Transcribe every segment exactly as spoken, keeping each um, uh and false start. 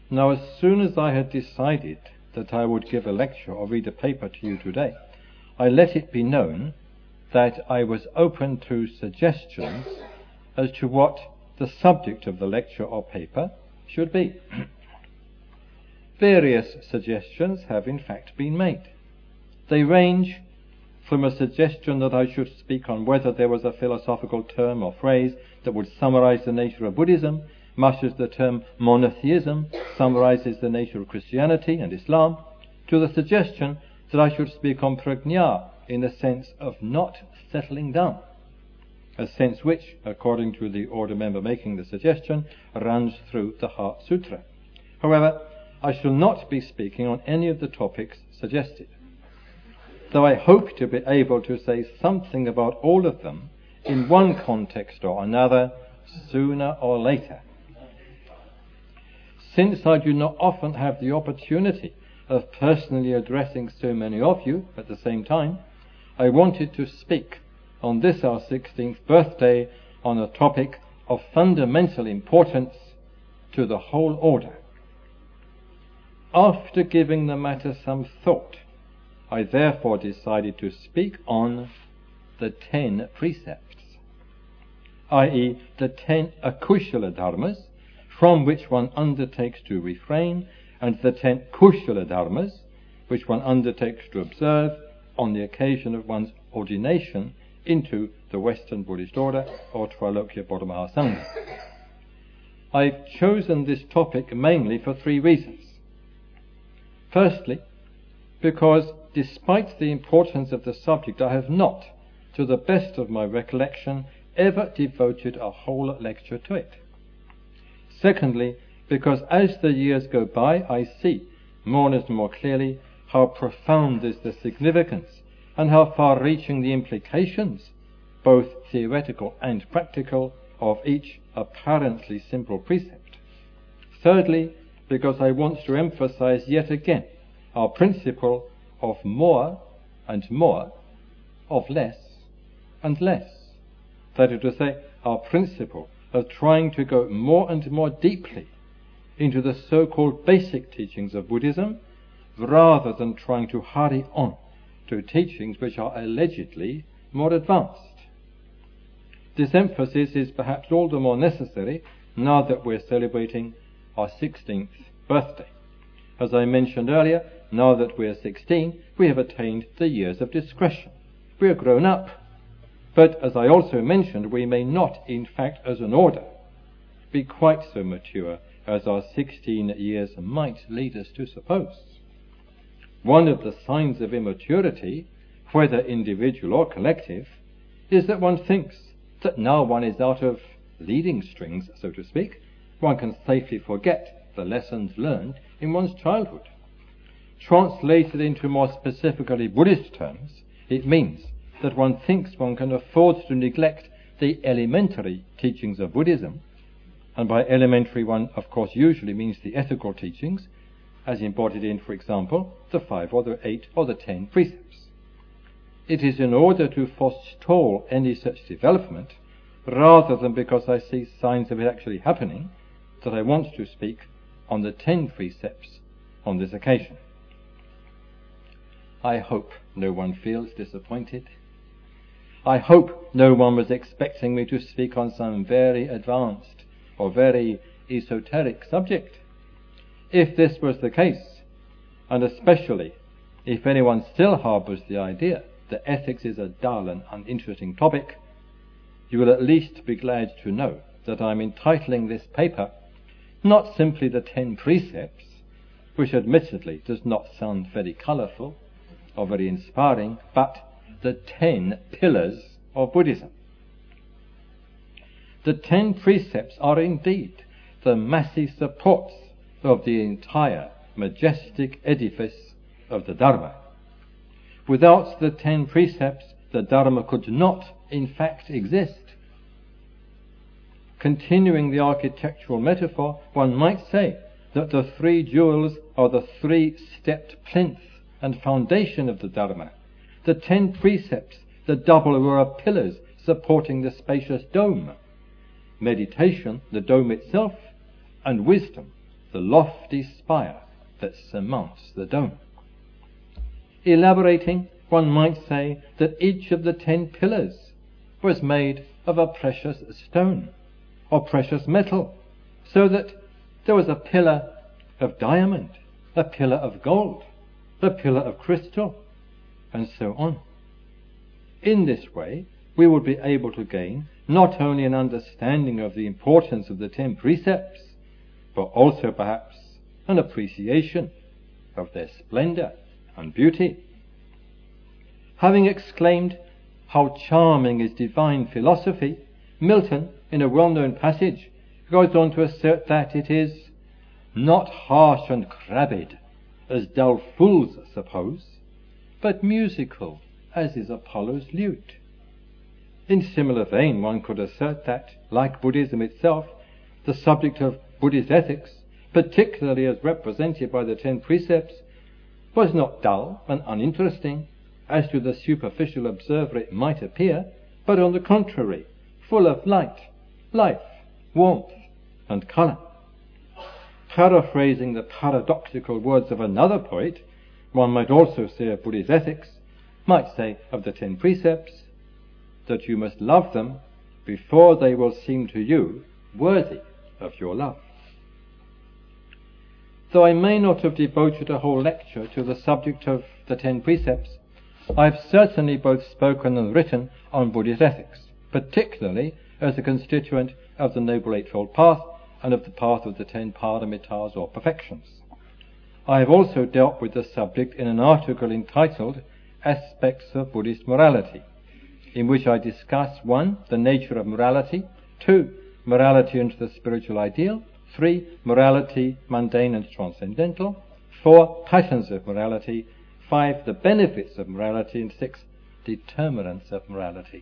Now, as soon as I had decided that I would give a lecture or read a paper to you today, I let it be known that I was open to suggestions as to what the subject of the lecture or paper should be. Various suggestions have in fact been made. They range from a suggestion that I should speak on whether there was a philosophical term or phrase that would summarize the nature of Buddhism, much as the term monotheism summarizes the nature of Christianity and Islam, to the suggestion that I should speak on prajna in the sense of not settling down, a sense which, according to the order member making the suggestion, runs through the Heart Sutra. However, I shall not be speaking on any of the topics suggested, though I hope to be able to say something about all of them in one context or another, sooner or later. Since I do not often have the opportunity of personally addressing so many of you at the same time, I wanted to speak on this our sixteenth birthday on a topic of fundamental importance to the whole order. After giving the matter some thought, I therefore decided to speak on the ten precepts, that is the ten akushala dharmas from which one undertakes to refrain, and the ten kushala dharmas which one undertakes to observe on the occasion of one's ordination into the Western Buddhist order or Trailokya Bodhamaha Sangha. I've chosen this topic mainly for three reasons. Firstly, because despite the importance of the subject, I have not, to the best of my recollection, ever devoted a whole lecture to it. Secondly, because as the years go by, I see more and more clearly how profound is the significance and how far-reaching the implications, both theoretical and practical, of each apparently simple precept. Thirdly, because I want to emphasize yet again our principle of more and more, of less and less. That is to say, our principle of trying to go more and more deeply into the so-called basic teachings of Buddhism, rather than trying to hurry on to teachings which are allegedly more advanced. This emphasis is perhaps all the more necessary now that we're celebrating our sixteenth birthday. As I mentioned earlier, now that we're sixteen, we have attained the years of discretion. We are grown up. But as I also mentioned, we may not, in fact, as an order, be quite so mature as our sixteen years might lead us to suppose. One of the signs of immaturity, whether individual or collective, is that one thinks that now one is out of leading strings, so to speak, one can safely forget the lessons learned in one's childhood. Translated into more specifically Buddhist terms, it means that one thinks one can afford to neglect the elementary teachings of Buddhism, and by elementary one, of course, usually means the ethical teachings, as embodied in, for example, the five or the eight or the ten precepts. It is in order to forestall any such development, rather than because I see signs of it actually happening, that I want to speak on the ten precepts on this occasion. I hope no one feels disappointed. I hope no one was expecting me to speak on some very advanced or very esoteric subject. If this was the case, and especially if anyone still harbours the idea that ethics is a dull and uninteresting topic, you will at least be glad to know that I am entitling this paper not simply the ten precepts, which admittedly does not sound very colourful or very inspiring, but the ten pillars of Buddhism. The ten precepts are indeed the massive supports of the entire majestic edifice of the Dharma. Without the ten precepts, the Dharma could not, in fact, exist. Continuing the architectural metaphor, one might say that the three jewels are the three-stepped plinth and foundation of the Dharma. The ten precepts, the double row of pillars supporting the spacious dome. Meditation, the dome itself, and wisdom, the lofty spire that surmounts the dome. Elaborating, one might say that each of the ten pillars was made of a precious stone or precious metal, so that there was a pillar of diamond, a pillar of gold, a pillar of crystal, and so on. In this way, we would be able to gain not only an understanding of the importance of the ten precepts, but also perhaps an appreciation of their splendor and beauty. Having exclaimed, "How charming is divine philosophy," Milton, in a well-known passage, goes on to assert that it is not harsh and crabbed, as dull fools suppose, but musical, as is Apollo's lute. In similar vein, one could assert that, like Buddhism itself, the subject of Buddhist ethics, particularly as represented by the ten precepts, was not dull and uninteresting, as to the superficial observer it might appear, but on the contrary, full of light, life, warmth, and colour. Paraphrasing the paradoxical words of another poet, one might also say of Buddhist ethics, might say of the ten precepts, that you must love them before they will seem to you worthy of your love. Though I may not have devoted a whole lecture to the subject of the ten precepts, I have certainly both spoken and written on Buddhist ethics, particularly as a constituent of the Noble Eightfold Path and of the path of the ten paramitas or perfections. I have also dealt with the subject in an article entitled Aspects of Buddhist Morality, in which I discuss one, the nature of morality, two, morality and the spiritual ideal, three, morality, mundane and transcendental, four, patterns of morality, five, the benefits of morality, and six, determinants of morality.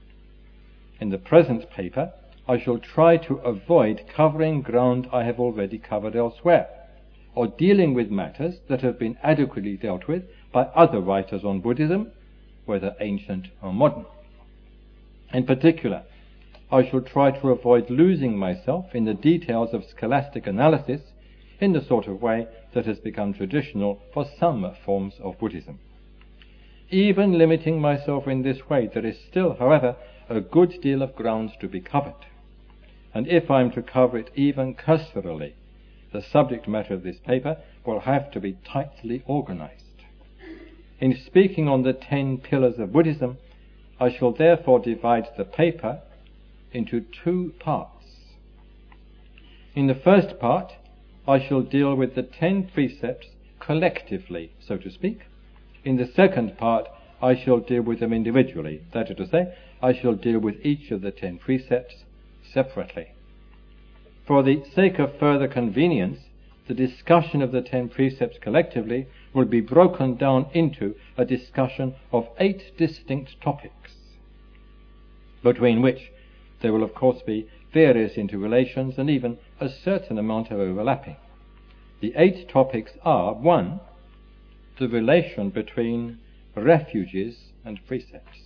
In the present paper, I shall try to avoid covering ground I have already covered elsewhere, or dealing with matters that have been adequately dealt with by other writers on Buddhism, whether ancient or modern. In particular, I shall try to avoid losing myself in the details of scholastic analysis in the sort of way that has become traditional for some forms of Buddhism. Even limiting myself in this way, there is still, however, a good deal of ground to be covered, and if I am to cover it even cursorily, the subject matter of this paper will have to be tightly organized. In speaking on the ten pillars of Buddhism, I shall therefore divide the paper into two parts. In the first part, I shall deal with the ten precepts collectively, so to speak. In the second part, I shall deal with them individually. That is to say, I shall deal with each of the ten precepts separately. For the sake of further convenience, the discussion of the ten precepts collectively will be broken down into a discussion of eight distinct topics, between which there will of course be various interrelations and even a certain amount of overlapping. The eight topics are: one, the relation between refuges and precepts;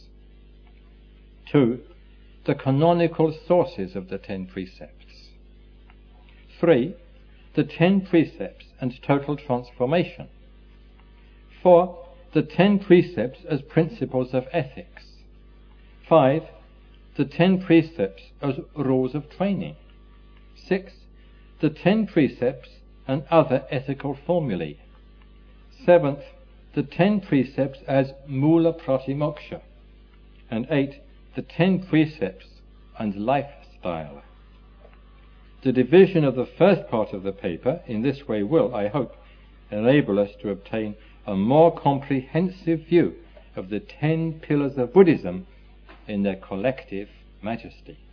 two, the canonical sources of the ten precepts; three, the ten precepts and total transformation; four, the ten precepts as principles of ethics; five, the ten precepts as rules of training; six, the ten precepts and other ethical formulae; seventh, the ten precepts as mula pratimoksha; and eight, the ten precepts and lifestyle. The division of the first part of the paper in this way will, I hope, enable us to obtain a more comprehensive view of the ten pillars of Buddhism in their collective majesty.